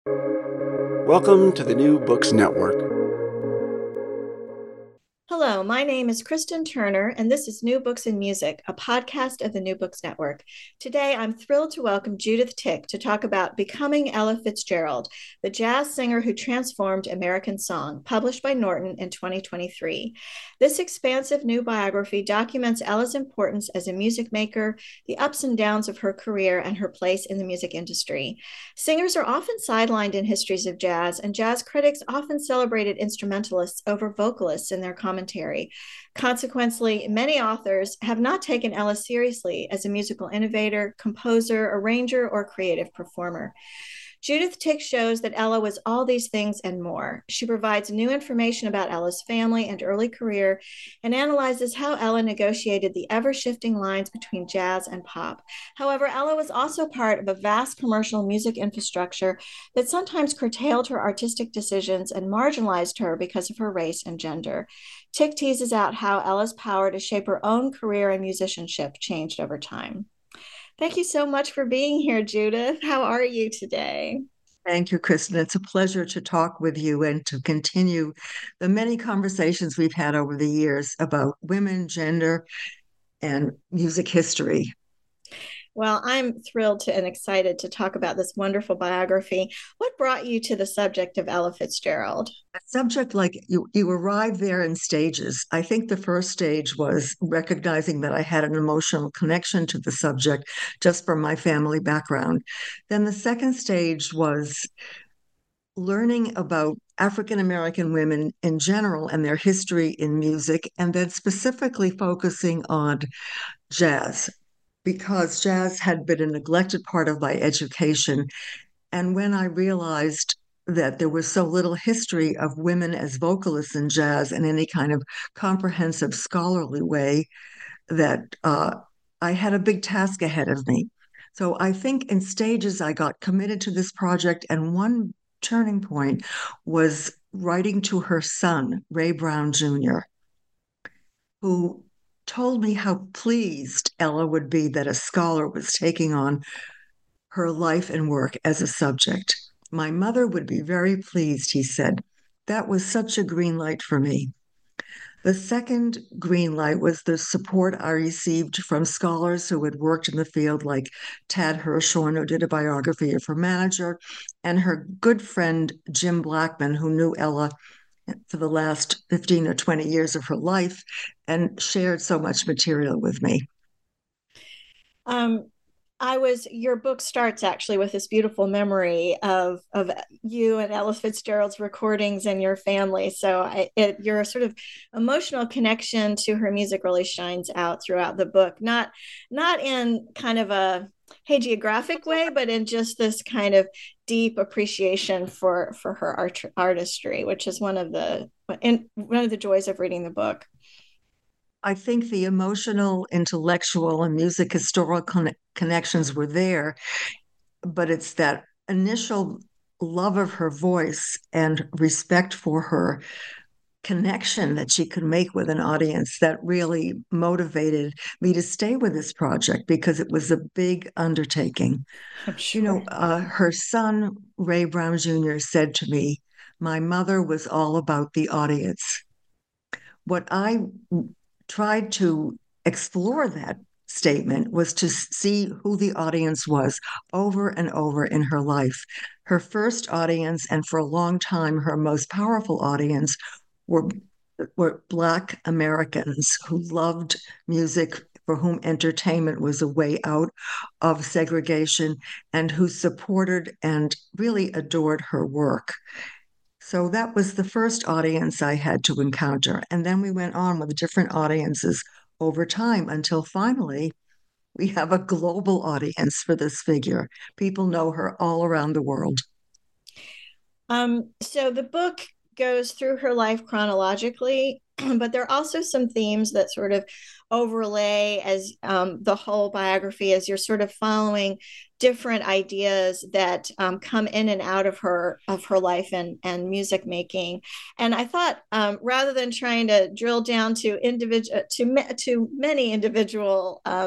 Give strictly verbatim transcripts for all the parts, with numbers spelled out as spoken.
Welcome to the New Books Network. Hello, my name is Kristen Turner, and this is New Books in Music, a podcast of the New Books Network. Today, I'm thrilled to welcome Judith Tick to talk about Becoming Ella Fitzgerald, the jazz singer who transformed American song, published by Norton in twenty twenty-three. This expansive new biography documents Ella's importance as a music maker, the ups and downs of her career, and her place in the music industry. Singers are often sidelined in histories of jazz, and jazz critics often celebrated instrumentalists over vocalists in their commentary. Consequently, many authors have not taken Ella seriously as a musical innovator, composer, arranger, or creative performer. Judith Tick shows that Ella was all these things and more. She provides new information about Ella's family and early career and analyzes how Ella negotiated the ever-shifting lines between jazz and pop. However, Ella was also part of a vast commercial music infrastructure that sometimes curtailed her artistic decisions and marginalized her because of her race and gender. Tick teases out how Ella's power to shape her own career and musicianship changed over time. Thank you so much for being here, Judith. How are you today? Thank you, Kristen. It's a pleasure to talk with you and to continue the many conversations we've had over the years about women, gender, and music history. Well, I'm thrilled to and excited to talk about this wonderful biography. What brought you to the subject of Ella Fitzgerald? A subject like you, you arrive there in stages. I think the first stage was recognizing that I had an emotional connection to the subject just from my family background. Then the second stage was learning about African American women in general and their history in music, and then specifically focusing on jazz, because jazz had been a neglected part of my education. And when I realized that there was so little history of women as vocalists in jazz in any kind of comprehensive scholarly way, that uh, I had a big task ahead of me. So I think in stages I got committed to this project, and one turning point was writing to her son, Ray Brown Junior, who told me how pleased Ella would be that a scholar was taking on her life and work as a subject. My mother would be very pleased, he said. That was such a green light for me. The second green light was the support I received from scholars who had worked in the field, like Tad Hirshhorn, who did a biography of her manager, and her good friend Jim Blackman, who knew Ella for the last fifteen or twenty years of her life and shared so much material with me. Um, I was, your book starts actually with this beautiful memory of of you and Ella Fitzgerald's recordings and your family. So I, it, your sort of emotional connection to her music really shines out throughout the book. Not not in kind of a hagiographic way, but in just this kind of deep appreciation for for her art, artistry, which is one of the in, one of the joys of reading the book. I think the emotional, intellectual, and music historical con- connections were there, but it's that initial love of her voice and respect for her connection that she could make with an audience that really motivated me to stay with this project, because it was a big undertaking. I'm You sure. know, uh, her son, Ray Brown Junior, said to me, "My mother was all about the audience." What I tried to explore that statement was to see who the audience was over and over in her life. Her first audience, and for a long time, her most powerful audience, were, were Black Americans who loved music, for whom entertainment was a way out of segregation, and who supported and really adored her work. So that was the first audience I had to encounter. And then we went on with different audiences over time until finally we have a global audience for this figure. People know her all around the world. Um, so the book goes through her life chronologically, but there are also some themes that sort of overlay as um, the whole biography as you're sort of following different ideas that um, come in and out of her of her life and and music making. And I thought um, rather than trying to drill down to individual to to many individual um,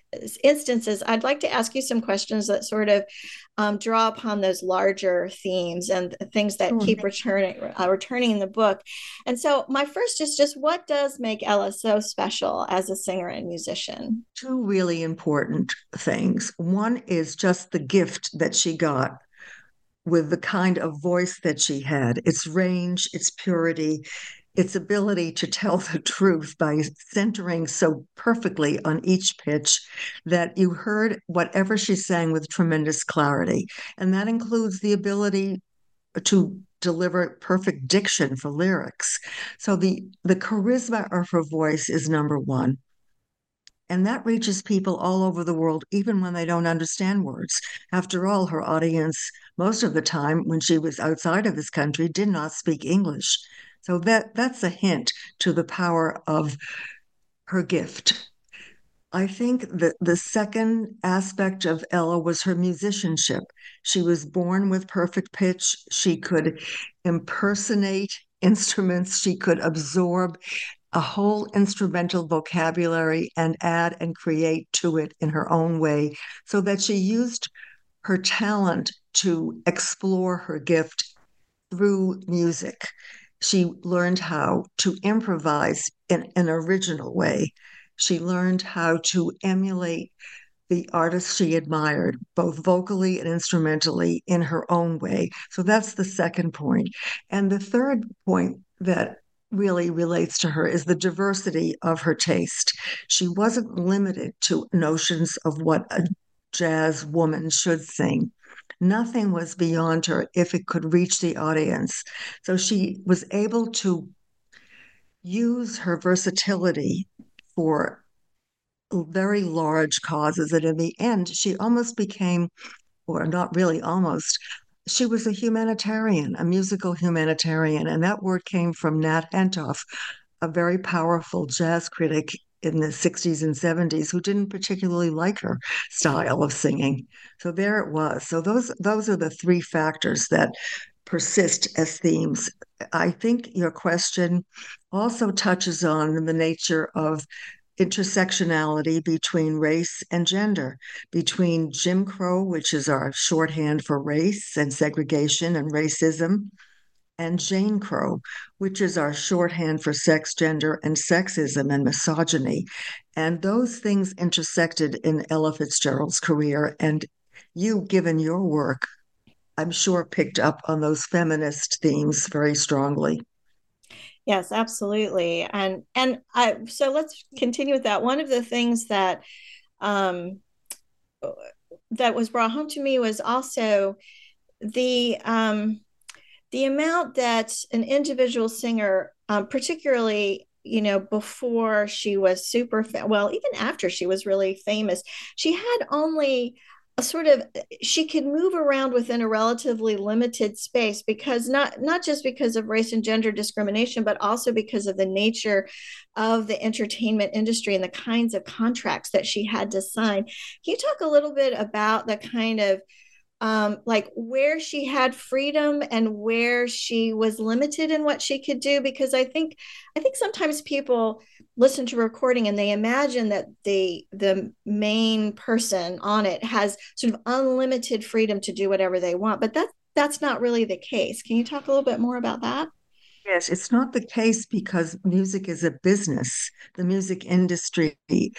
instances, I'd like to ask you some questions that sort of um, draw upon those larger themes and things that Sure. keep returning uh, returning in the book. And so my first is just, what does make Ella so special as a singer and musician? Two really important things. One is just the gift that she got with the kind of voice that she had, its range, its purity, its ability to tell the truth by centering so perfectly on each pitch that you heard whatever she sang with tremendous clarity. And that includes the ability to deliver perfect diction for lyrics. So the, the charisma of her voice is number one. And that reaches people all over the world, even when they don't understand words. After all, her audience, most of the time when she was outside of this country, did not speak English. So that, that's a hint to the power of her gift. I think that the second aspect of Ella was her musicianship. She was born with perfect pitch. She could impersonate instruments. She could absorb a whole instrumental vocabulary and add and create to it in her own way, so that she used her talent to explore her gift through music. She learned how to improvise in an original way. She learned how to emulate the artists she admired, both vocally and instrumentally, in her own way. So that's the second point. And the third point that really relates to her is the diversity of her taste. She wasn't limited to notions of what a jazz woman should sing. Nothing was beyond her if it could reach the audience. So she was able to use her versatility for very large causes. And in the end, she almost became, or not really almost, she was a humanitarian, a musical humanitarian. And that word came from Nat Hentoff, a very powerful jazz critic in the sixties and seventies who didn't particularly like her style of singing. So there it was. So those those are the three factors that persist as themes. I think your question also touches on the nature of intersectionality between race and gender, between Jim Crow, which is our shorthand for race and segregation and racism, and Jane Crow, which is our shorthand for sex, gender, and sexism and misogyny. And those things intersected in Ella Fitzgerald's career. And you, given your work, I'm sure picked up on those feminist themes very strongly. Yes, absolutely. And and I so let's continue with that. One of the things that um that was brought home to me was also the um the amount that an individual singer, um, particularly, you know, before she was super, fa- well, even after she was really famous, she had only a sort of, she could move around within a relatively limited space, because not not just because of race and gender discrimination, but also because of the nature of the entertainment industry and the kinds of contracts that she had to sign. Can you talk a little bit about the kind of um, like where she had freedom and where she was limited in what she could do? Because I think I think sometimes people listen to a recording and they imagine that the the main person on it has sort of unlimited freedom to do whatever they want, but that that's not really the case. Can you talk a little bit more about that? Yes, it's not the case because music is a business. The music industry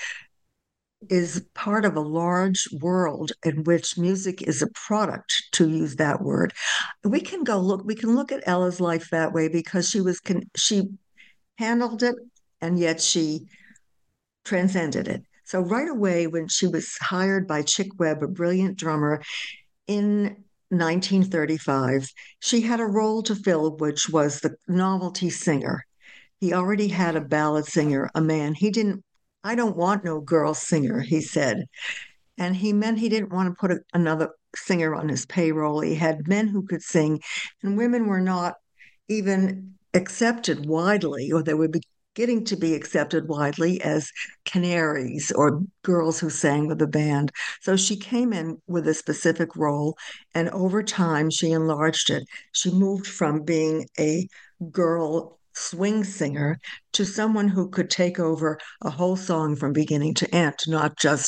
is part of a large world in which music is a product, to use that word. We can go look, we can look at Ella's life that way because she was, she handled it and yet she transcended it. So right away, when she was hired by Chick Webb, a brilliant drummer, in nineteen thirty-five, she had a role to fill, which was the novelty singer. He already had a ballad singer, a man. He didn't, I don't want no girl singer, he said. And he meant he didn't want to put a, another singer on his payroll. He had men who could sing, and women were not even accepted widely, or they were beginning to be accepted widely as canaries or girls who sang with a band. So she came in with a specific role, and over time she enlarged it. She moved from being a girl swing singer to someone who could take over a whole song from beginning to end, not just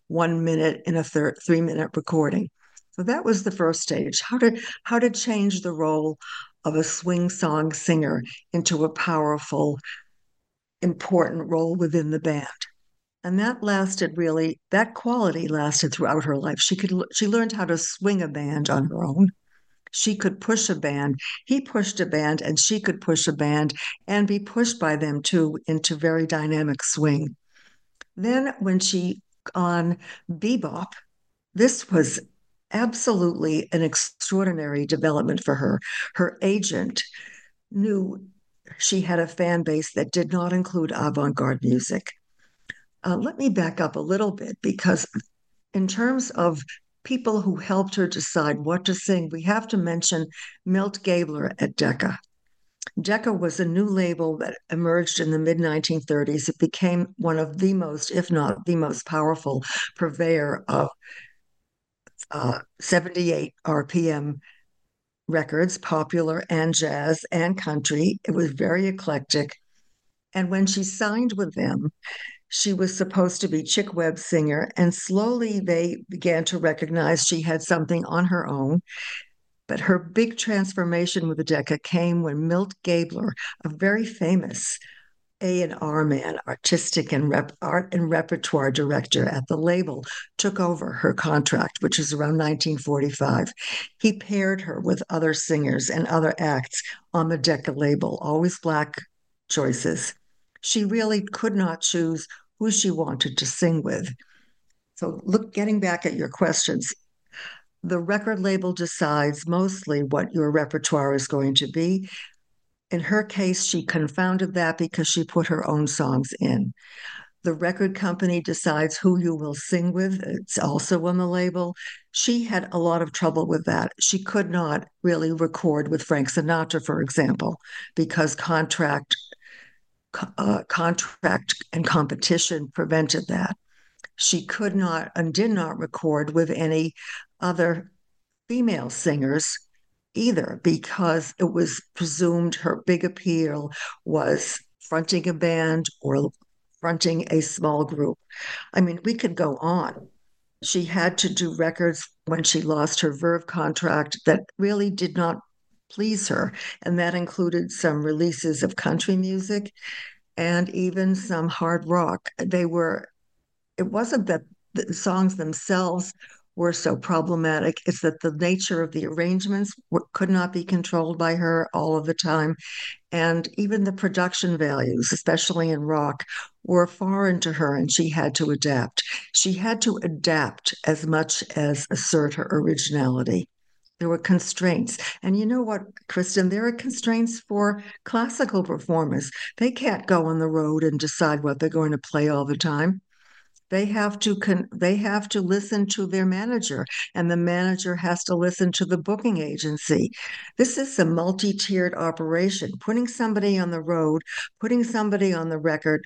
one minute in a third, three minute recording. So that was the first stage. How to how to change the role of a swing song singer into a powerful, important role within the band. And that lasted really, that quality lasted throughout her life. She could she learned how to swing a band on her own. She could push a band. He pushed a band, and she could push a band and be pushed by them too into very dynamic swing. Then when she on Bebop, this was absolutely an extraordinary development for her. Her agent knew she had a fan base that did not include avant-garde music. Uh, let me back up a little bit, because in terms of people who helped her decide what to sing, we have to mention Milt Gabler at Decca. Decca was a new label that emerged in the mid nineteen thirties. It became one of the most, if not the most powerful purveyor of uh, seventy-eight R P M records, popular and jazz and country. It was very eclectic. And when she signed with them, she was supposed to be Chick Webb's singer, and slowly they began to recognize she had something on her own. But her big transformation with the Decca came when Milt Gabler, a very famous A and R man, artistic and rep, art and repertoire director at the label, took over her contract, which is around nineteen forty-five. He paired her with other singers and other acts on the Decca label, always Black choices. She really could not choose who she wanted to sing with. So, look, getting back at your questions, the record label decides mostly what your repertoire is going to be. In her case, she confounded that because she put her own songs in. The record company decides who you will sing with. It's also on the label. She had a lot of trouble with that. She could not really record with Frank Sinatra, for example, because contract uh, contract and competition prevented that. She could not and did not record with any other female singers either, because it was presumed her big appeal was fronting a band or fronting a small group. I mean, we could go on. She had to do records when she lost her Verve contract that really did not please her, and that included some releases of country music and even some hard rock. They were, it wasn't that the songs themselves were so problematic, it's that the nature of the arrangements were, could not be controlled by her all of the time. And even the production values, especially in rock, were foreign to her, and she had to adapt. She had to adapt as much as assert her originality. There were constraints. And you know what, Kristen? There are constraints for classical performers. They can't go on the road and decide what they're going to play all the time. They have to con- they have to listen to their manager, and the manager has to listen to the booking agency. This is a multi-tiered operation. Putting somebody on the road, putting somebody on the record,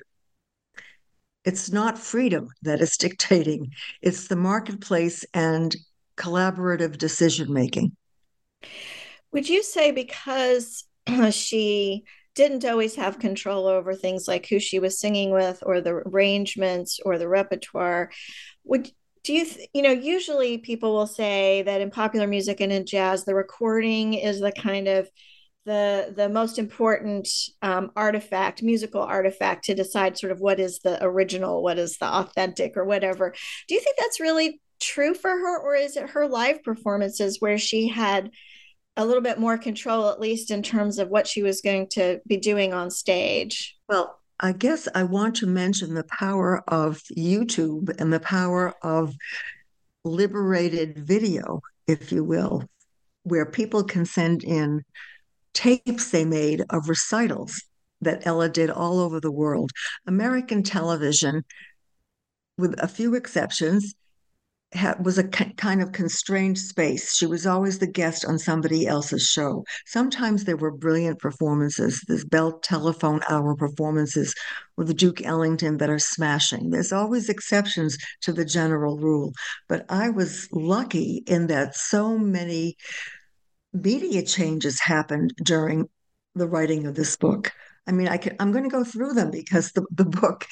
it's not freedom that is dictating. It's the marketplace and collaborative decision making. Would you say because she didn't always have control over things like who she was singing with or the arrangements or the repertoire, would do you you know usually people will say that in popular music and in jazz the recording is the kind of the the most important um, artifact, musical artifact, to decide sort of what is the original, what is the authentic, or whatever. Do you think that's really true for her, or is it her live performances where she had a little bit more control, at least in terms of what she was going to be doing on stage? Well, I guess I want to mention the power of YouTube and the power of liberated video, if you will, where people can send in tapes they made of recitals that Ella did all over the world. American television, with a few exceptions, was a kind of constrained space. She was always the guest on somebody else's show. Sometimes there were brilliant performances. There's Bell Telephone Hour performances with Duke Ellington that are smashing. There's always exceptions to the general rule. But I was lucky in that so many media changes happened during the writing of this book. I mean, I can, I'm going to go through them because the, the book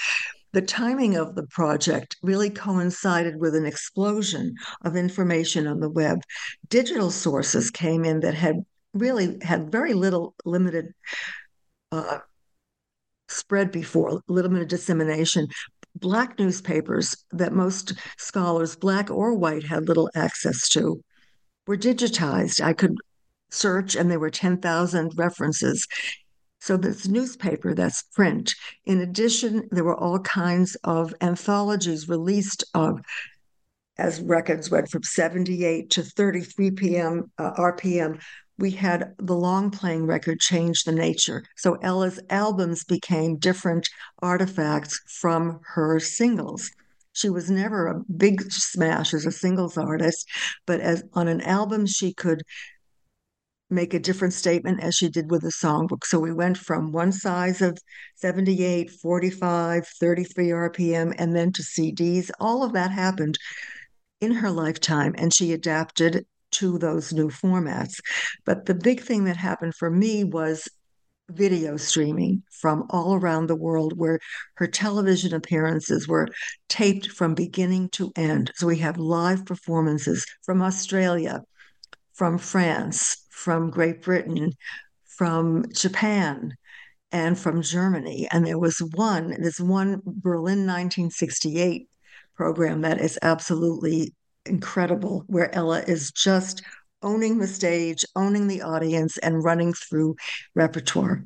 the timing of the project really coincided with an explosion of information on the web. Digital sources came in that had really had very little limited uh, spread before, limited dissemination. Black newspapers that most scholars, Black or white, had little access to were digitized. I could search, and there were ten thousand references. So this newspaper, that's print. In addition, there were all kinds of anthologies released of as records went from seventy-eight to thirty-three p m uh, R P M. We had the long playing record change the nature. So Ella's albums became different artifacts from her singles. She was never a big smash as a singles artist, but as on an album, she could make a different statement as she did with the songbook. So we went from one size of seventy-eight, forty-five, thirty-three R P M, and then to C Ds. All of that happened in her lifetime, and she adapted to those new formats. But the big thing that happened for me was video streaming from all around the world, where her television appearances were taped from beginning to end. So we have live performances from Australia, from France, from Great Britain, from Japan, and from Germany. And there was one, this one Berlin nineteen sixty-eight program that is absolutely incredible, where Ella is just owning the stage, owning the audience, and running through repertoire.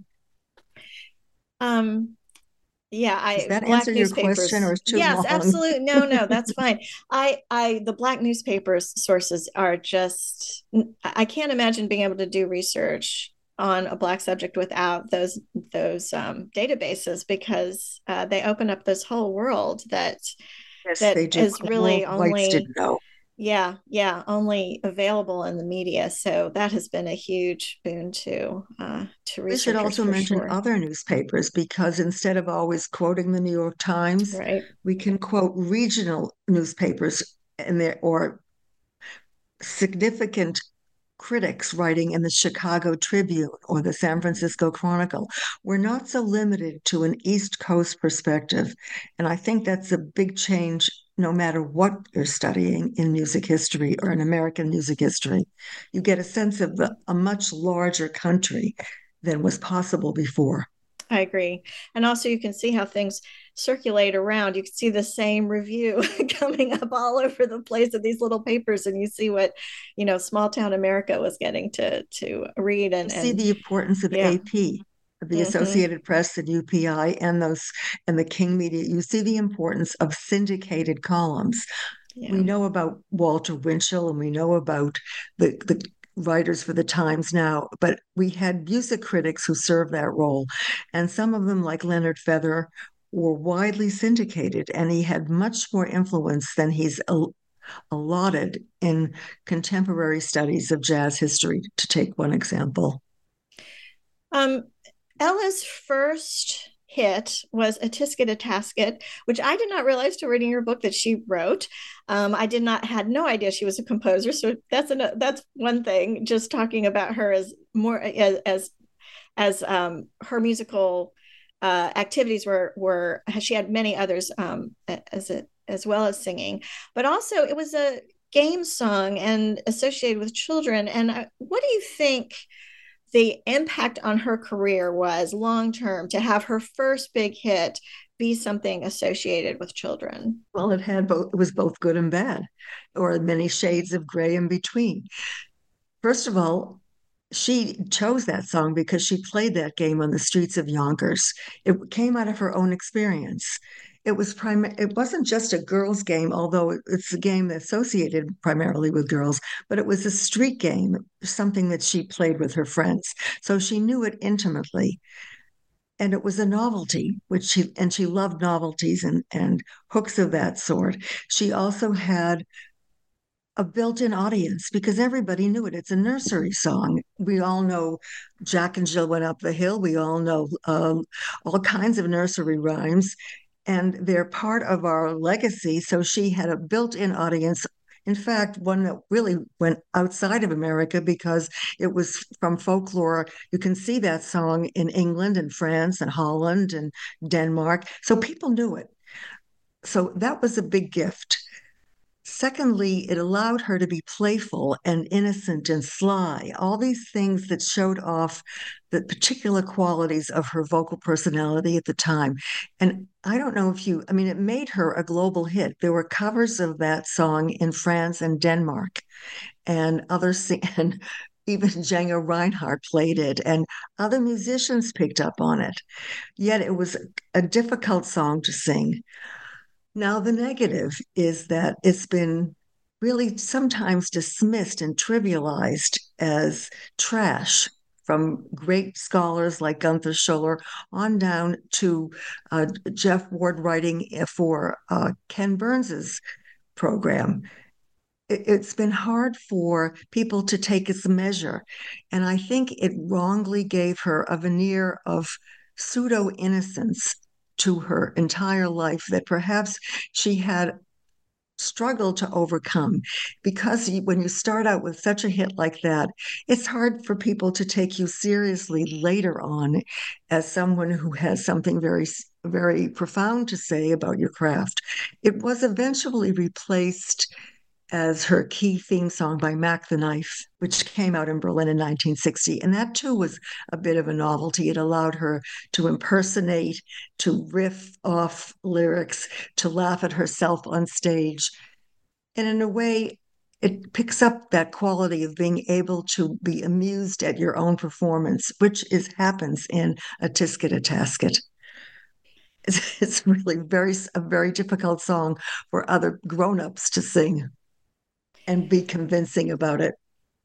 Um, yeah, I Does that black answer your newspapers. question, or is too Yes, long? absolutely. No, no, that's fine. I, I, the black newspapers sources are just. I can't imagine being able to do research on a black subject without those those um, databases, because uh, they open up this whole world that Yes, that they do. is really Whites only. didn't know. Yeah, yeah, only available in the media. So that has been a huge boon to uh, to We should researchers also for mention sure. other newspapers, because instead of always quoting the New York Times, Right. we can quote regional newspapers and their or significant critics writing in the Chicago Tribune or the San Francisco Chronicle. We're not so limited to an East Coast perspective. And I think that's a big change no matter what you're studying in music history or in American music history. You get a sense of the, a much larger country than was possible before. I agree. And also you can see how things circulate around. You can see the same review coming up all over the place of these little papers, and you see what, you know, small town America was getting to to read. And, you see and the importance of yeah. A P, the Mm-hmm. Associated Press and U P I, and those and the King Media. You see the importance of syndicated columns. Yeah. We know about Walter Winchell, and we know about the the writers for the Times now, but we had music critics who served that role, and some of them, like Leonard Feather, were widely syndicated, and he had much more influence than he's allotted in contemporary studies of jazz history, to take one example. Um, Ella's first hit was A Tisket a Tasket, which I did not realize till reading your book that she wrote. Um, I did not had no idea she was a composer. So that's an, that's one thing. Just talking about her as more as as, as um, her musical uh, activities were were she had many others um, as a, as well as singing, but also it was a game song and associated with children. And I, what do you think the impact on her career was long term to have her first big hit be something associated with children? Well, it had both, it was both good and bad, or many shades of gray in between. First of all, she chose that song because she played that game on the streets of Yonkers. It came out of her own experience. It was prim- it wasn't just a girls' game, although it's a game associated primarily with girls, but it was a street game, something that she played with her friends. So she knew it intimately. And it was a novelty, which she and she loved novelties and, and hooks of that sort. She also had a built-in audience because everybody knew it. It's a nursery song. We all know Jack and Jill went up the hill. We all know um, all kinds of nursery rhymes, and they're part of our legacy. So she had a built-in audience. In fact, one that really went outside of America because it was from folklore. You can see that song in England and France and Holland and Denmark. So people knew it. So that was a big gift. Secondly, it allowed her to be playful and innocent and sly, all these things that showed off the particular qualities of her vocal personality at the time. And I don't know if you, I mean, it made her a global hit. There were covers of that song in France and Denmark, and other sing- and even Django Reinhardt played it, and other musicians picked up on it. Yet it was a difficult song to sing. Now, the negative is that it's been really sometimes dismissed and trivialized as trash from great scholars like Gunther Schuller on down to uh, Jeff Ward writing for uh, Ken Burns's program. It, it's been hard for people to take its measure. And I think it wrongly gave her a veneer of pseudo innocence to her entire life that perhaps she had struggled to overcome, because when you start out with such a hit like that, it's hard for people to take you seriously later on as someone who has something very very profound to say about your craft. It was eventually replaced as her key theme song by Mac the Knife, which came out in Berlin in nineteen sixty. And that too was a bit of a novelty. It allowed her to impersonate, to riff off lyrics, to laugh at herself on stage. And in a way, it picks up that quality of being able to be amused at your own performance, which is happens in A Tisket a Tasket. It's, it's really very a very difficult song for other grown-ups to sing and be convincing about it.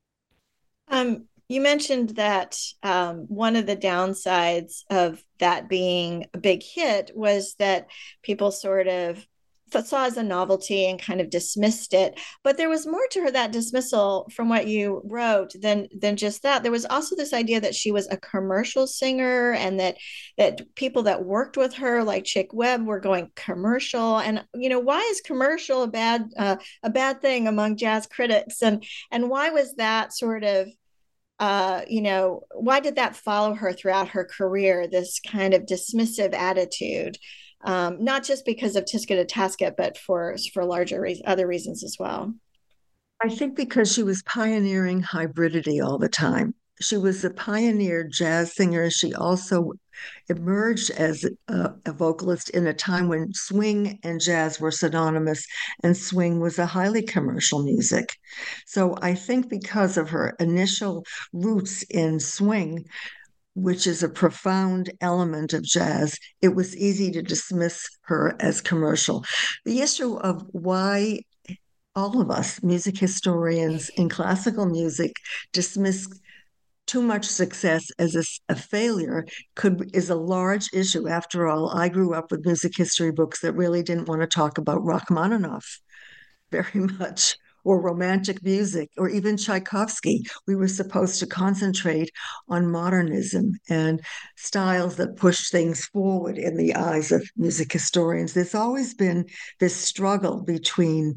Um, you mentioned that um, one of the downsides of that being a big hit was that people sort of saw as a novelty and kind of dismissed it. But there was more to her that dismissal from what you wrote than than just that. There was also this idea that she was a commercial singer, and that that people that worked with her, like Chick Webb, were going commercial. And you know, why is commercial a bad uh, a bad thing among jazz critics? And and why was that sort of uh, you know, why did that follow her throughout her career, this kind of dismissive attitude? Um, not just because of Tisket a Tasket, but for for larger re- other reasons as well. I think because she was pioneering hybridity all the time. She was a pioneer jazz singer. She also emerged as a, a vocalist in a time when swing and jazz were synonymous, and swing was a highly commercial music. So I think because of her initial roots in swing, which is a profound element of jazz, it was easy to dismiss her as commercial. The issue of why all of us, music historians in classical music, dismiss too much success as a, a, failure could is a large issue. After all, I grew up with music history books that really didn't want to talk about Rachmaninoff very much, or romantic music, or even Tchaikovsky. We were supposed to concentrate on modernism and styles that push things forward in the eyes of music historians. There's always been this struggle between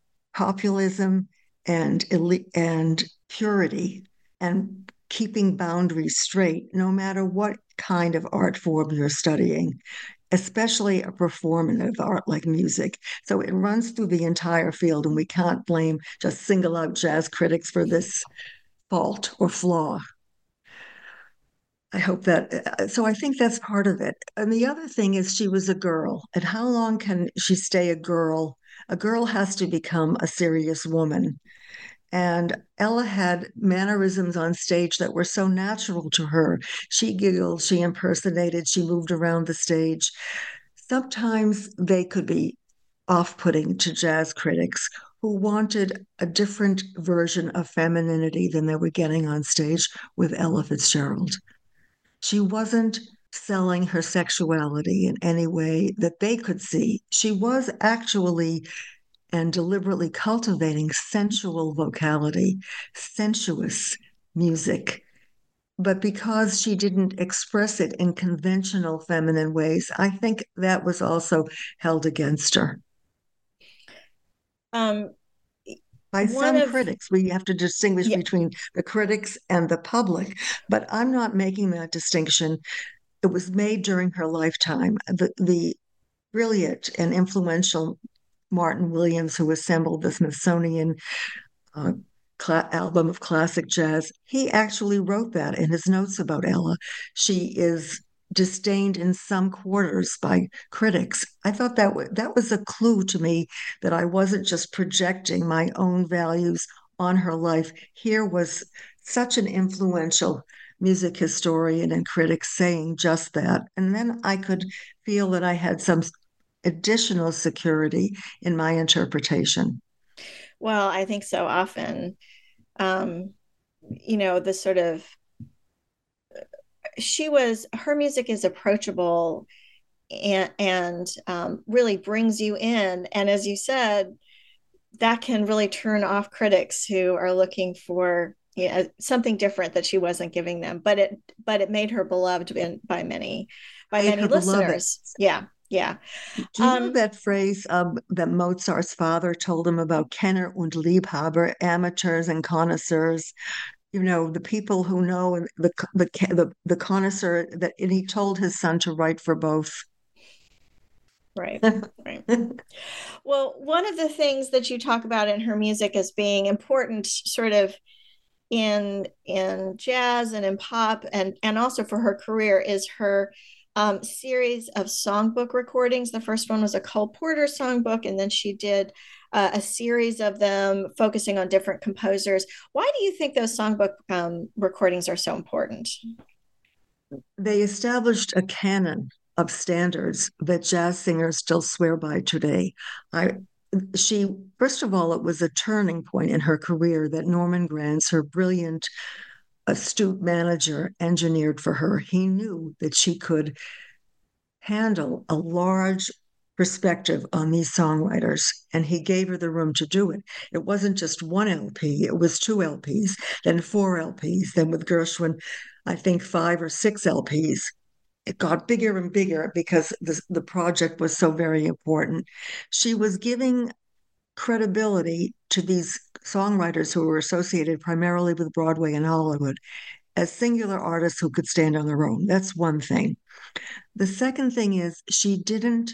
populism and and purity, and keeping boundaries straight, no matter what kind of art form you're studying, especially a performative art like music. So it runs through the entire field, and we can't blame, just single out jazz critics for this fault or flaw. I hope that, so I think that's part of it. And the other thing is she was a girl. And how long can she stay a girl? A girl has to become a serious woman. And Ella had mannerisms on stage that were so natural to her. She giggled, she impersonated, she moved around the stage. Sometimes they could be off-putting to jazz critics who wanted a different version of femininity than they were getting on stage with Ella Fitzgerald. She wasn't selling her sexuality in any way that they could see. She was actually and deliberately cultivating sensual vocality, sensuous music. But because she didn't express it in conventional feminine ways, I think that was also held against her. Um, By some of, critics, we have to distinguish yeah. between the critics and the public, but I'm not making that distinction. It was made during her lifetime. The, the brilliant and influential Martin Williams, who assembled the Smithsonian uh, cl- album of classic jazz, he actually wrote that in his notes about Ella. She is disdained in some quarters by critics. I thought that w- that was a clue to me that I wasn't just projecting my own values on her life. Here was such an influential music historian and critic saying just that. And then I could feel that I had some additional security in my interpretation. Well, I think so often, um, you know, the sort of, she was, her music is approachable and, and um, really brings you in. And as you said, that can really turn off critics who are looking for, you know, something different that she wasn't giving them. But it, but it made her beloved in, by many, by Made many her beloved. listeners. Yeah, yeah. Do you know Um, that phrase um, that Mozart's father told him about Kenner und Liebhaber, amateurs and connoisseurs? You know, the people who know, and the the the, the connoisseur, that, and he told his son to write for both. right, right. Well, one of the things that you talk about in her music as being important, sort of in in jazz and in pop, and and also for her career, is her um, series of songbook recordings. The first one was a Cole Porter songbook, and then she did uh, a series of them focusing on different composers. Why do you think those songbook um, recordings are so important? They established a canon of standards that jazz singers still swear by today. I she First of all, it was a turning point in her career that Norman Granz, her brilliant, astute manager, engineered for her. He knew that she could handle a large perspective on these songwriters, and he gave her the room to do it. It wasn't just one L P, it was two L Ps, then four L Ps, then with Gershwin, I think five or six L Ps. It got bigger and bigger because the, the project was so very important. She was giving credibility to these songwriters who were associated primarily with Broadway and Hollywood as singular artists who could stand on their own. That's one thing. The second thing is she didn't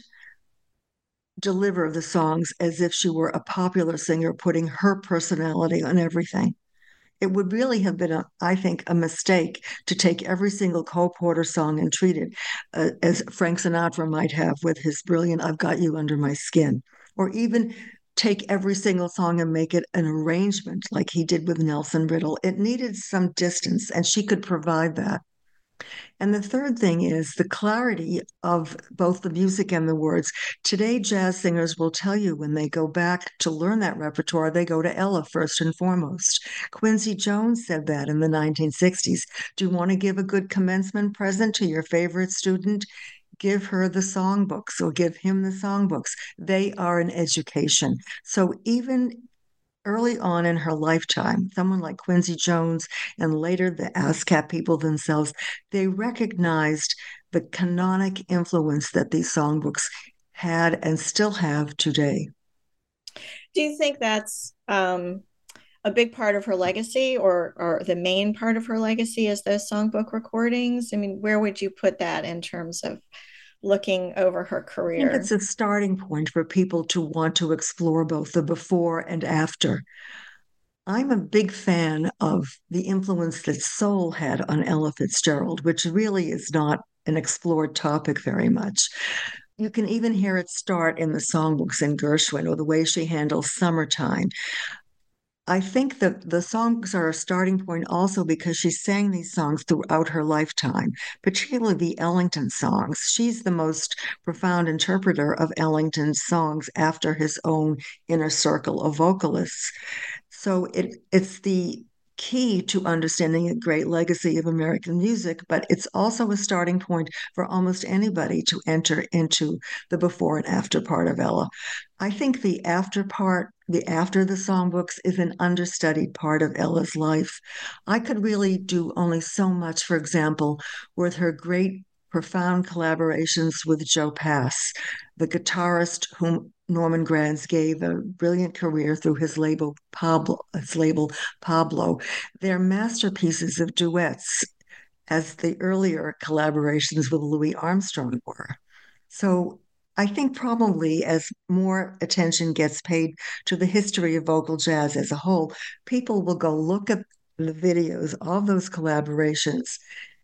deliver the songs as if she were a popular singer putting her personality on everything. It would really have been, a, I think, a mistake to take every single Cole Porter song and treat it uh, as Frank Sinatra might have with his brilliant I've Got You Under My Skin, or even take every single song and make it an arrangement like he did with Nelson Riddle. It needed some distance, and she could provide that. And the third thing is the clarity of both the music and the words. Today, jazz singers will tell you when they go back to learn that repertoire, they go to Ella first and foremost. Quincy Jones said that in the nineteen sixties. Do you want to give a good commencement present to your favorite student? Give her the songbooks or give him the songbooks. They are an education. So even early on in her lifetime, someone like Quincy Jones and later the ASCAP people themselves, they recognized the canonic influence that these songbooks had and still have today. Do you think that's um, a big part of her legacy, or or the main part of her legacy is those songbook recordings? I mean, where would you put that in terms of looking over her I think career? it's a starting point for people to want to explore both the before and after. I'm a big fan of the influence that soul had on Ella Fitzgerald, which really is not an explored topic very much. You can even hear it start in the songbooks in Gershwin, or the way she handles summertime. I think that the songs are a starting point also because she sang these songs throughout her lifetime, particularly the Ellington songs. She's the most profound interpreter of Ellington's songs after his own inner circle of vocalists. So it it's the key to understanding a great legacy of American music, but it's also a starting point for almost anybody to enter into the before and after part of Ella. I think the after part, the after the songbooks, is an understudied part of Ella's life. I could really do only so much, for example, with her great profound collaborations with Joe Pass, the guitarist whom Norman Granz gave a brilliant career through his label Pablo, his label Pablo. They're masterpieces of duets, as the earlier collaborations with Louis Armstrong were. So I think probably as more attention gets paid to the history of vocal jazz as a whole, people will go look at the videos of those collaborations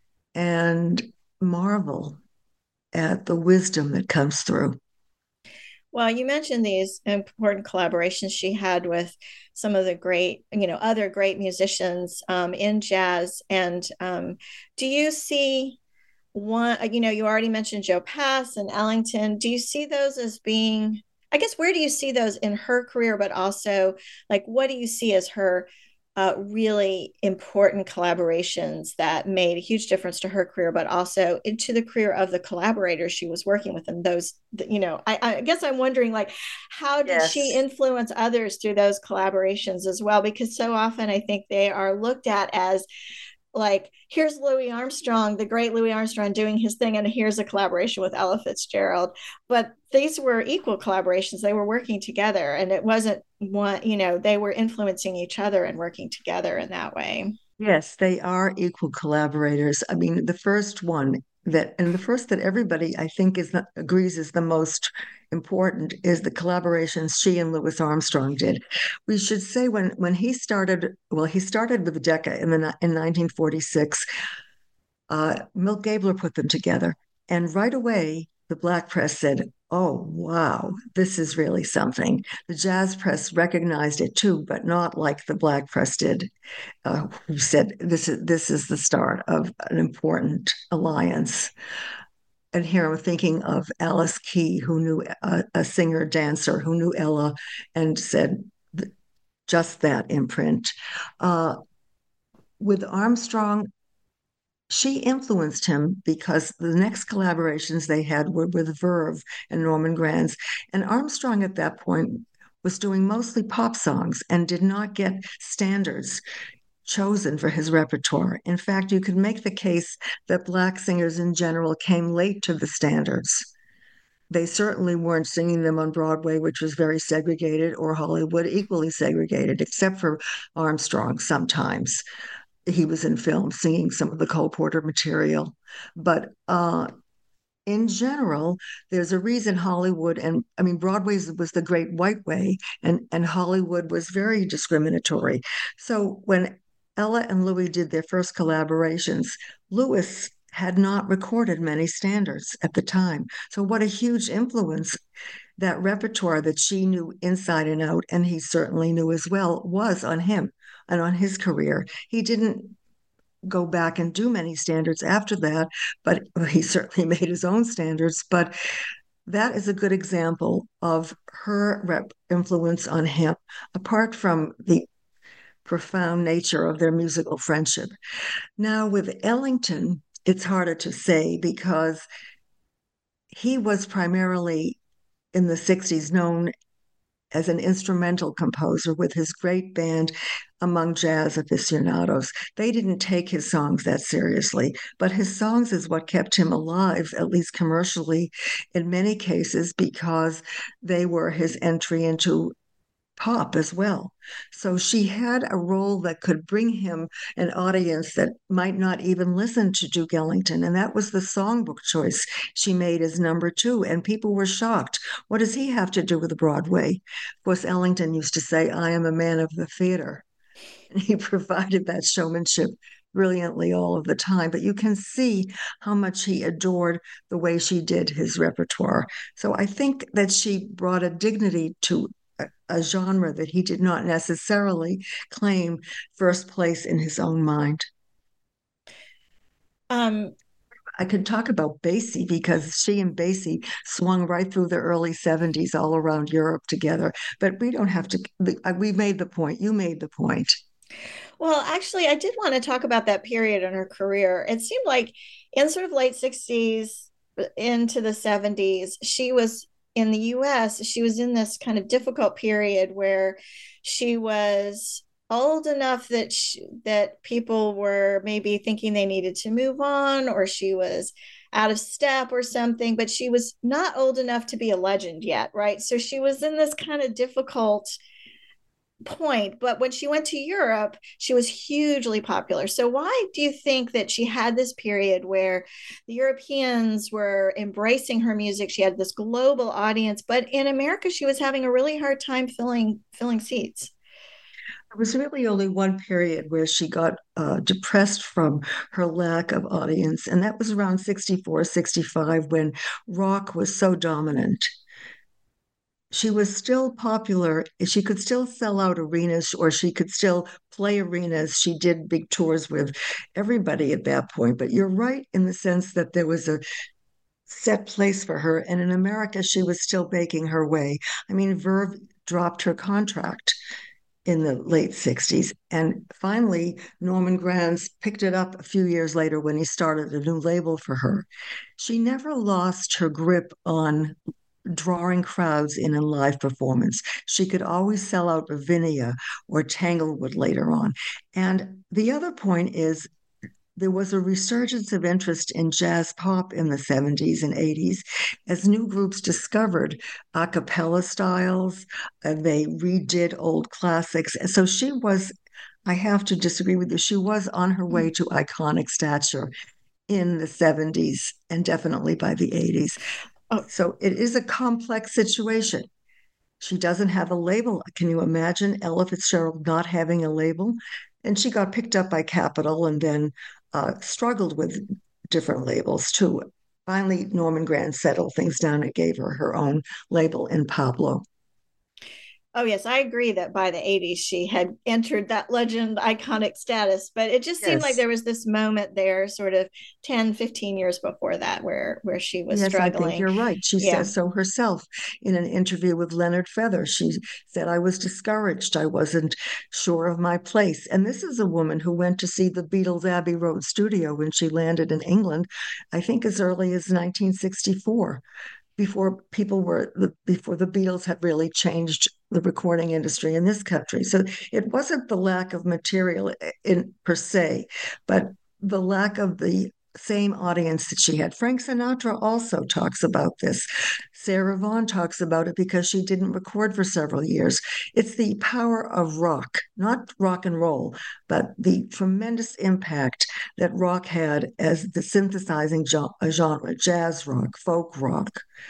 and marvel at the wisdom that comes through. Well, you mentioned these important collaborations she had with some of the great, you know, other great musicians um, in jazz. And um, do you see one, you know, you already mentioned Joe Pass and Ellington. Do you see those as being, I guess, where do you see those in her career, but also like, what do you see as her uh, really important collaborations that made a huge difference to her career, but also into the career of the collaborators she was working with? And those, you know, I, I guess I'm wondering, like, how did she Yes. influence others through those collaborations as well? Because so often I think they are looked at as like, here's Louis Armstrong, the great Louis Armstrong doing his thing, and here's a collaboration with Ella Fitzgerald. But these were equal collaborations. They were working together, and it wasn't one, you know, they were influencing each other and working together in that way. Yes, they are equal collaborators. I mean, the first one that, and the first that everybody I think is not, agrees is the most important is the collaborations she and Louis Armstrong did. We should say when when he started, well, he started with Decca in the in nineteen forty-six. Uh, Milt Gabler put them together, and right away the black press said, "Oh, wow, this is really something." The jazz press recognized it too, but not like the black press did, uh, who said this is this is the start of an important alliance. And here I'm thinking of Alice Key, who knew a, a singer dancer who knew Ella, and said just that imprint. Uh, with Armstrong, she influenced him because the next collaborations they had were with Verve and Norman Granz. And Armstrong at that point was doing mostly pop songs and did not get standards chosen for his repertoire. In fact, you could make the case that Black singers in general came late to the standards. They certainly weren't singing them on Broadway, which was very segregated, or Hollywood, equally segregated, except for Armstrong sometimes. He was in film singing some of the Cole Porter material. But uh, in general, there's a reason Hollywood and I mean Broadway was the great white way, and and Hollywood was very discriminatory. So when Ella and Louis did their first collaborations, Louis had not recorded many standards at the time. So what a huge influence that repertoire that she knew inside and out, and he certainly knew as well, was on him and on his career. He didn't go back and do many standards after that, but he certainly made his own standards. But that is a good example of her rep influence on him, apart from the profound nature of their musical friendship. Now, with Ellington, it's harder to say because he was primarily in the sixties known as an instrumental composer with his great band among jazz aficionados. They didn't take his songs that seriously, but his songs is what kept him alive, at least commercially, in many cases, because they were his entry into pop as well. So she had a role that could bring him an audience that might not even listen to Duke Ellington. And that was the songbook choice she made as number two. And people were shocked. What does he have to do with Broadway? Of course, Ellington used to say, I am a man of the theater. And he provided that showmanship brilliantly all of the time. But you can see how much he adored the way she did his repertoire. So I think that she brought a dignity to a genre that he did not necessarily claim first place in his own mind. Um, I could talk about Basie because she and Basie swung right through the early seventies all around Europe together. But we don't have to, we made the point. You made the point. Well, actually, I did want to talk about that period in her career. It seemed like in sort of late sixties into the seventies, she was in the U S, she was in this kind of difficult period where she was old enough that she, that people were maybe thinking they needed to move on, or she was out of step or something, but she was not old enough to be a legend yet, right? So she was in this kind of difficult point, but when she went to Europe, she was hugely popular. So why do you think that she had this period where the Europeans were embracing her music? She had this global audience, but in America, she was having a really hard time filling filling seats. There was really only one period where she got uh, depressed from her lack of audience, and that was around sixty-four, sixty-five, when rock was so dominant. She was still popular. She could still sell out arenas, or she could still play arenas. She did big tours with everybody at that point. But you're right in the sense that there was a set place for her. And in America, she was still making her way. I mean, Verve dropped her contract in the late sixties. And finally, Norman Granz picked it up a few years later when he started a new label for her. She never lost her grip on drawing crowds in a live performance. She could always sell out Ravinia or Tanglewood later on. And the other point is there was a resurgence of interest in jazz pop in the seventies and eighties as new groups discovered a cappella styles. Uh, they redid old classics. So she was, I have to disagree with you, she was on her way to iconic stature in the seventies and definitely by the eighties. Oh, So it is a complex situation. She doesn't have a label. Can you imagine Ella Fitzgerald not having a label? And she got picked up by Capitol and then uh, struggled with different labels too. Finally, Norman Granz settled things down and gave her her own label in Pablo. Oh, yes, I agree that by the eighties she had entered that legend iconic status, but it just seemed like Yes. there was this moment there sort of ten, fifteen years before that where where she was Yes, I think struggling. you're right. She Yeah. says so herself in an interview with Leonard Feather. She said, I was discouraged. I wasn't sure of my place. And this is a woman who went to see the Beatles' Abbey Road studio when she landed in England, I think as early as nineteen sixty-four, before people were, before the Beatles had really changed the recording industry in this country. So it wasn't the lack of material in per se, but the lack of the same audience that she had. Frank Sinatra also talks about this. Sarah Vaughan talks about it because she didn't record for several years. It's the power of rock, not rock and roll, but the tremendous impact that rock had as the synthesizing genre, jazz rock, folk rock,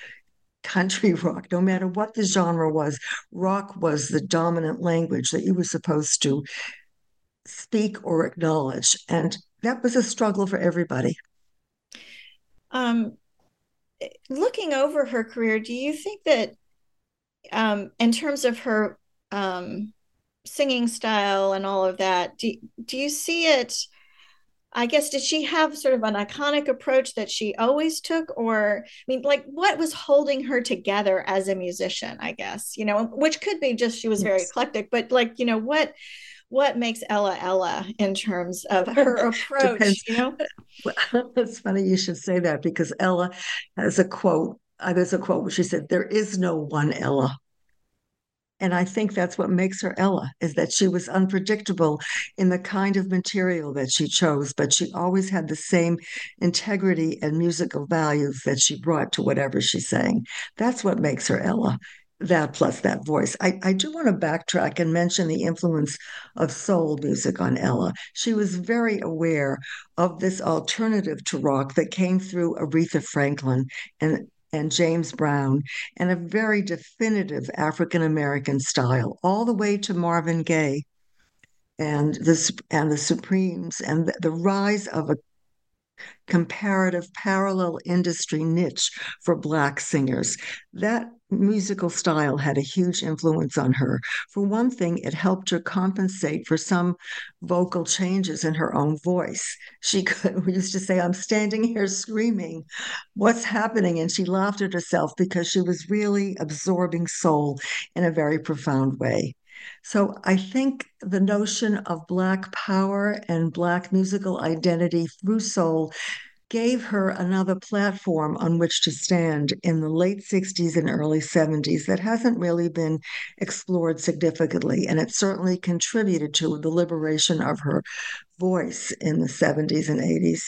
country rock, no matter what the genre was, rock was the dominant language that you were supposed to speak or acknowledge. And that was a struggle for everybody. Um, looking over her career, do you think that um, in terms of her um, singing style and all of that, do, do you see it? I guess, did she have sort of an iconic approach that she always took? Or, I mean, like, what was holding her together as a musician, I guess, you know, which could be just she was very Yes. eclectic, but like, you know, what what makes Ella Ella in terms of her approach, Depends. you know? It's funny you should say that because Ella has a quote. Uh, there's a quote where she said, there is no one Ella. And I think that's what makes her Ella, is that she was unpredictable in the kind of material that she chose, but she always had the same integrity and musical values that she brought to whatever she sang. That's what makes her Ella. That plus that voice. I, I do want to backtrack and mention the influence of soul music on Ella. She was very aware of this alternative to rock that came through Aretha Franklin and and James Brown, and a very definitive African American style, all the way to Marvin Gaye and the and the Supremes, and the, the rise of a comparative parallel industry niche for Black singers. That musical style had a huge influence on her. For one thing, it helped her compensate for some vocal changes in her own voice. She could, we used to say, I'm standing here screaming, what's happening? And she laughed at herself because she was really absorbing soul in a very profound way. So I think the notion of Black power and Black musical identity through soul gave her another platform on which to stand in the late sixties and early seventies that hasn't really been explored significantly. And it certainly contributed to the liberation of her voice in the seventies and eighties.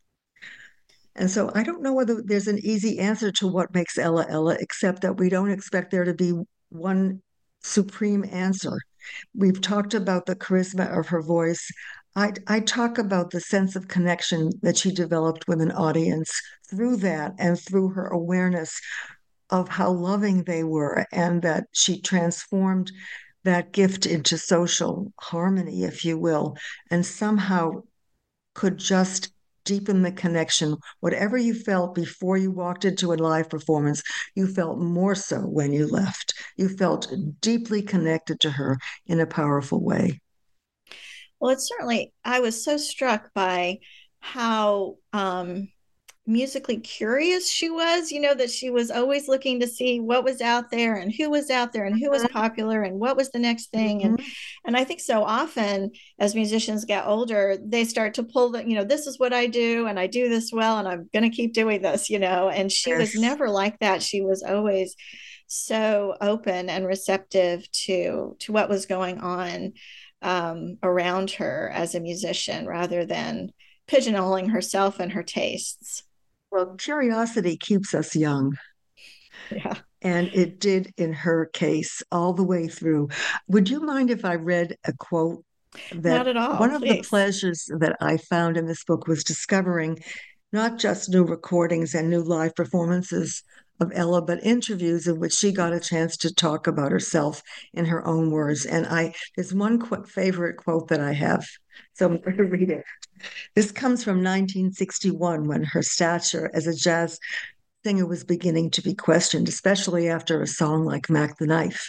And so I don't know whether there's an easy answer to what makes Ella Ella, except that we don't expect there to be one supreme answer. We've talked about the charisma of her voice. I, I talk about the sense of connection that she developed with an audience through that and through her awareness of how loving they were, and that she transformed that gift into social harmony, if you will, and somehow could just deepen the connection. Whatever you felt before you walked into a live performance, you felt more so when you left. You felt deeply connected to her in a powerful way. Well, it's certainly, I was so struck by how um, musically curious she was, you know, that she was always looking to see what was out there and who was out there and who was popular and what was the next thing. Mm-hmm. And and I think so often as musicians get older, they start to pull the, you know, this is what I do and I do this well and I'm going to keep doing this, you know, and she yes. was never like that. She was always so open and receptive to to what was going on um, around her as a musician, rather than pigeonholing herself and her tastes. Well, curiosity keeps us young. Yeah. And it did in her case all the way through. Would you mind if I read a quote? That Not at all. One Please. of the pleasures that I found in this book was discovering not just new recordings and new live performances of Ella, but interviews in which she got a chance to talk about herself in her own words. And I there's one qu- favorite quote that I have, so I'm going to read it. This comes from nineteen sixty-one, when her stature as a jazz singer was beginning to be questioned, especially after a song like Mac the Knife.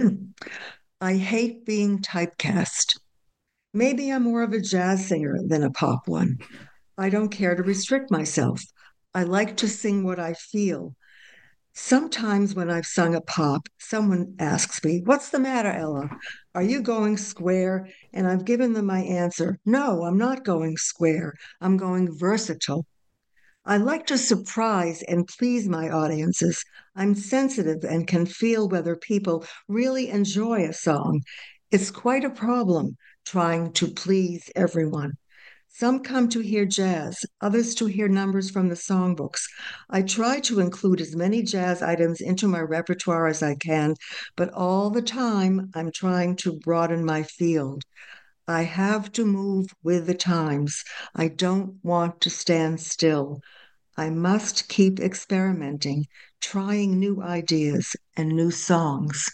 I hate being typecast. Maybe I'm more of a jazz singer than a pop one. I don't care to restrict myself. I like to sing what I feel. Sometimes when I've sung a pop, someone asks me, "What's the matter, Ella? Are you going square?" And I've given them my answer. No, I'm not going square. I'm going versatile. I like to surprise and please my audiences. I'm sensitive and can feel whether people really enjoy a song. It's quite a problem trying to please everyone. Some come to hear jazz, others to hear numbers from the songbooks. I try to include as many jazz items into my repertoire as I can, but all the time I'm trying to broaden my field. I have to move with the times. I don't want to stand still. I must keep experimenting, trying new ideas and new songs.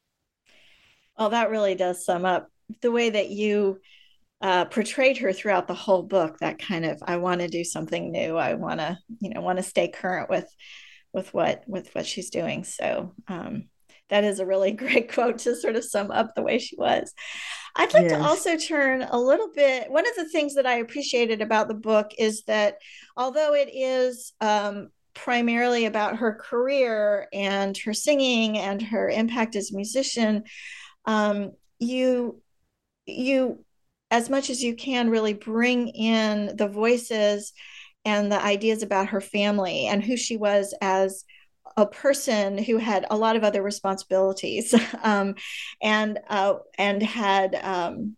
Well, that really does sum up the way that you uh, portrayed her throughout the whole book. That kind of, I want to do something new. I want to, you know, want to stay current with, with what, with what she's doing. So um, that is a really great quote to sort of sum up the way she was. I'd like yes. to also turn a little bit. One of the things that I appreciated about the book is that although it is um, primarily about her career and her singing and her impact as a musician, um, you, you, as much as you can, really bring in the voices and the ideas about her family and who she was as a person who had a lot of other responsibilities um, and uh, and had um,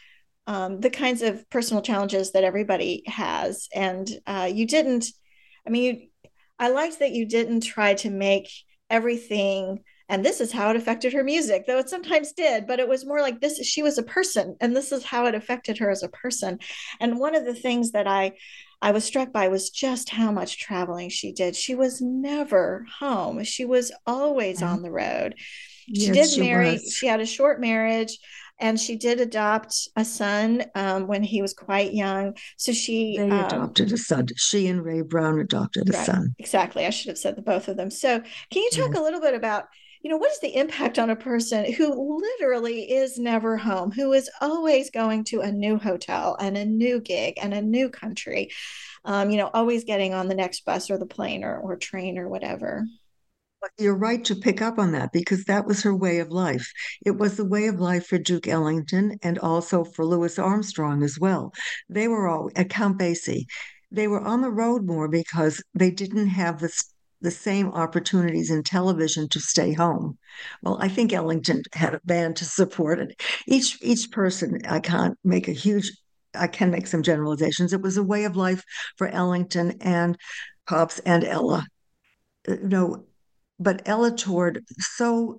um, the kinds of personal challenges that everybody has. And uh, you didn't, I mean, you, I liked that you didn't try to make everything, and this is how it affected her music, though it sometimes did, but it was more like this, she was a person, and this is how it affected her as a person. And one of the things that I I was struck by was just how much traveling she did. She was never home. She was always yeah. on the road. She yes, did she marry, was. She had a short marriage, and she did adopt a son um, when he was quite young. So she They um, adopted a son. She and Ray Brown adopted a right, son. Exactly. I should have said the both of them. So can you talk yes. a little bit about, you know, what is the impact on a person who literally is never home, who is always going to a new hotel and a new gig and a new country, um, you know, always getting on the next bus or the plane or, or train or whatever? You're right to pick up on that, because that was her way of life. It was the way of life for Duke Ellington and also for Louis Armstrong as well. They were all, at Count Basie, they were on the road more because they didn't have this the same opportunities in television to stay home. Well, I think Ellington had a band to support it. Each each person, I can't make a huge, I can make some generalizations. It was a way of life for Ellington and Pops and Ella. You know, but Ella toured so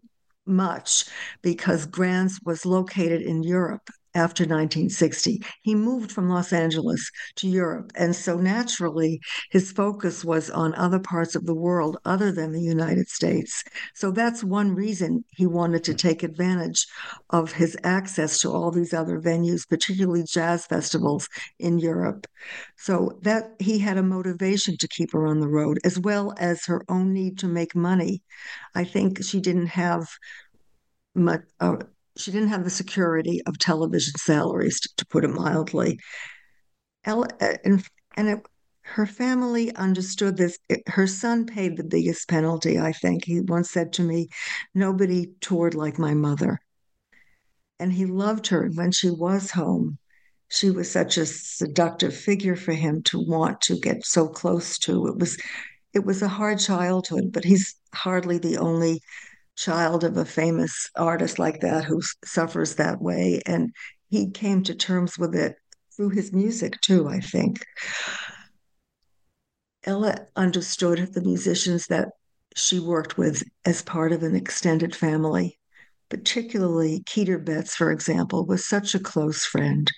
much because Grans was located in Europe after nineteen sixty. He moved from Los Angeles to Europe. And so naturally, his focus was on other parts of the world other than the United States. So that's one reason he wanted to take advantage of his access to all these other venues, particularly jazz festivals in Europe. So that he had a motivation to keep her on the road, as well as her own need to make money. I think she didn't have much, uh, she didn't have the security of television salaries, to, to put it mildly. Ella, uh, and and it, her family understood this. It, her son paid the biggest penalty, I think. He once said to me, "Nobody toured like my mother." And he loved her. And when she was home, she was such a seductive figure for him to want to get so close to. It was it was a hard childhood, but he's hardly the only child of a famous artist like that who suffers that way. And he came to terms with it through his music too, I think. Ella understood the musicians that she worked with as part of an extended family, particularly Keeter Betts, for example, was such a close friend.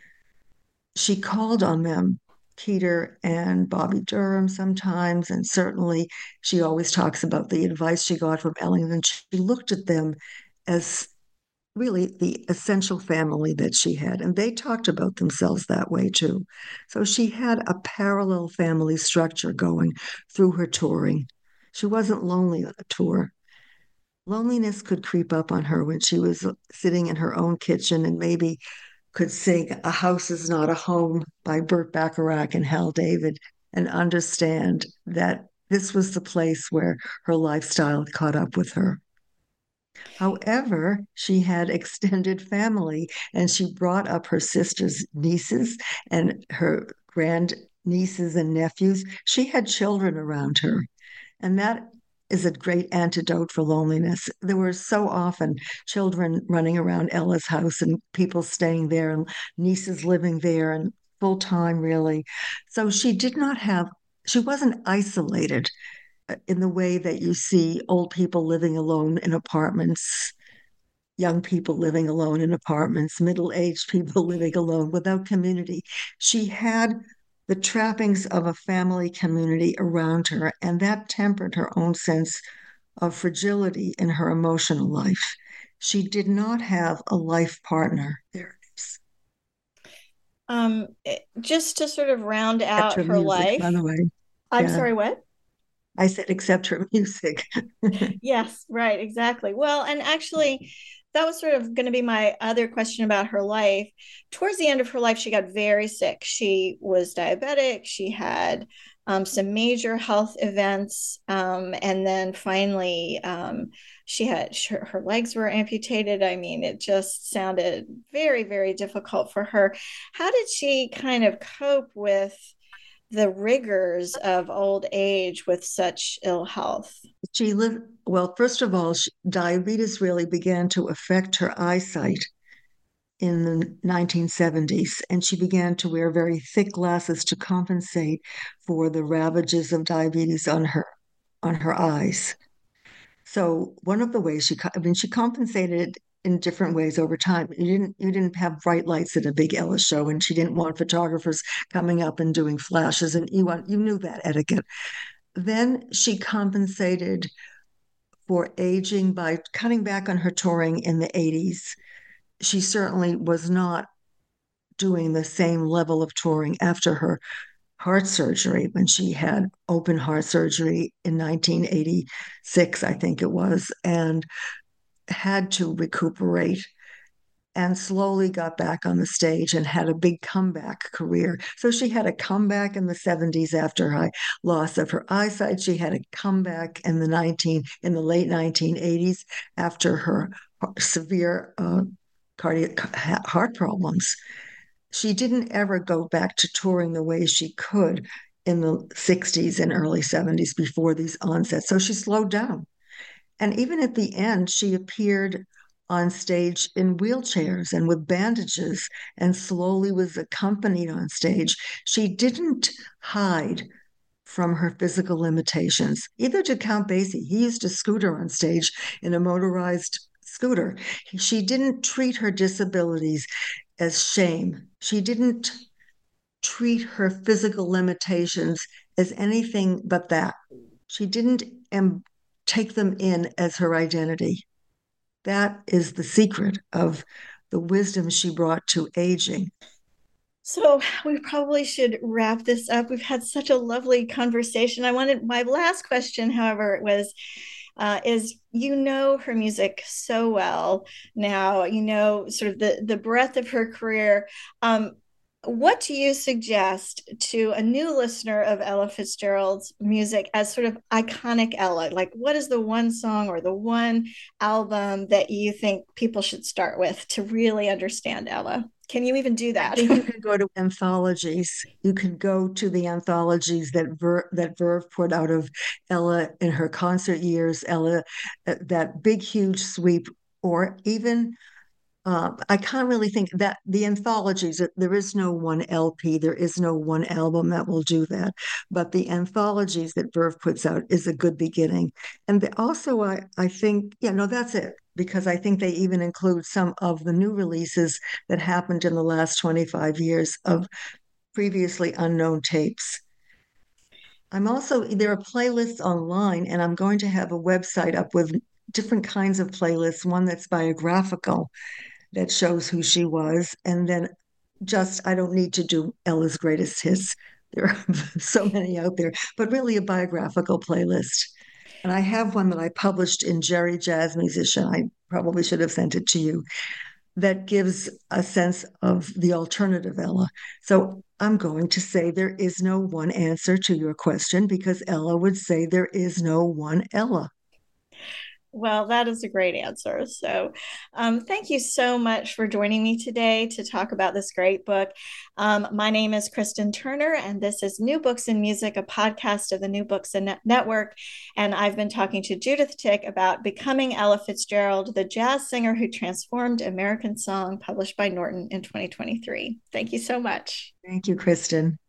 She called on them, Keeter and Bobby Durham sometimes, and certainly she always talks about the advice she got from Ellington. She looked at them as really the essential family that she had, and they talked about themselves that way too. So she had a parallel family structure going through her touring. She wasn't lonely on a tour. Loneliness could creep up on her when she was sitting in her own kitchen and maybe could sing A House Is Not a Home by Burt Bacharach and Hal David and understand that this was the place where her lifestyle caught up with her. However, she had extended family and she brought up her sister's nieces and her grand nieces and nephews. She had children around her, and that is a great antidote for loneliness. There were so often children running around Ella's house and people staying there and nieces living there and full time, really. So she did not have, she wasn't isolated in the way that you see old people living alone in apartments, young people living alone in apartments, middle aged people living alone without community. She had the trappings of a family community around her, and that tempered her own sense of fragility in her emotional life. She did not have a life partner. There it is. Um, just to sort of round Except out her her music, life. by the way. I'm Yeah. sorry, what? I said, except her music. Yes, right, exactly. Well, and actually, that was sort of going to be my other question about her life. Towards the end of her life, she got very sick. She was diabetic. She had um, some major health events. Um, and then finally, um, she had her, her legs were amputated. I mean, it just sounded very, very difficult for her. How did she kind of cope with the rigors of old age with such ill health? She lived, well, first of all, she, diabetes really began to affect her eyesight in the nineteen seventies, and she began to wear very thick glasses to compensate for the ravages of diabetes on her on her eyes. So one of the ways she, I mean, she compensated in different ways over time. You didn't you didn't have bright lights at a big Ella show, and she didn't want photographers coming up and doing flashes, and you want you knew that etiquette. Then she compensated for aging by cutting back on her touring in the eighties. She certainly was not doing the same level of touring after her heart surgery when she had open heart surgery in nineteen eighty-six, I think it was, and had to recuperate and slowly got back on the stage and had a big comeback career. So she had a comeback in the seventies after her loss of her eyesight. She had a comeback in the nineteen in the late nineteen eighties after her severe uh, cardiac heart problems. She didn't ever go back to touring the way she could in the sixties and early seventies before these onsets. So she slowed down. And even at the end, she appeared on stage in wheelchairs and with bandages and slowly was accompanied on stage. She didn't hide from her physical limitations. Either did Count Basie. He used a scooter on stage in a motorized scooter. She didn't treat her disabilities as shame. She didn't treat her physical limitations as anything but that. She didn't um, take them in as her identity. That is the secret of the wisdom she brought to aging. So we probably should wrap this up. We've had such a lovely conversation. I wanted my last question, however, was uh, is you know her music so well now, you know, sort of the, the breadth of her career. Um, what do you suggest to a new listener of Ella Fitzgerald's music as sort of iconic Ella? Like, what is the one song or the one album that you think people should start with to really understand Ella? Can you even do that? I think you can go to anthologies. You can go to the anthologies that Ver, that Verve put out of Ella in her concert years, Ella, that big, huge sweep, or even uh, I can't really think that the anthologies, there is no one L P, there is no one album that will do that. But the anthologies that Verve puts out is a good beginning. And the, also, I, I think, yeah, no, that's it. Because I think they even include some of the new releases that happened in the last twenty-five years of previously unknown tapes. I'm also, there are playlists online, and I'm going to have a website up with different kinds of playlists, one that's biographical that shows who she was. And then just, I don't need to do Ella's greatest hits. There are so many out there, but really a biographical playlist. And I have one that I published in Jerry Jazz Musician. I probably should have sent it to you. That gives a sense of the alternative Ella. So I'm going to say there is no one answer to your question because Ella would say there is no one Ella. Well, that is a great answer. So, um, thank you so much for joining me today to talk about this great book. Um, my name is Kristen Turner, and this is New Books in Music, a podcast of the New Books in Network. And I've been talking to Judith Tick about Becoming Ella Fitzgerald, the jazz singer who transformed American song, published by Norton in twenty twenty-three. Thank you so much. Thank you, Kristen.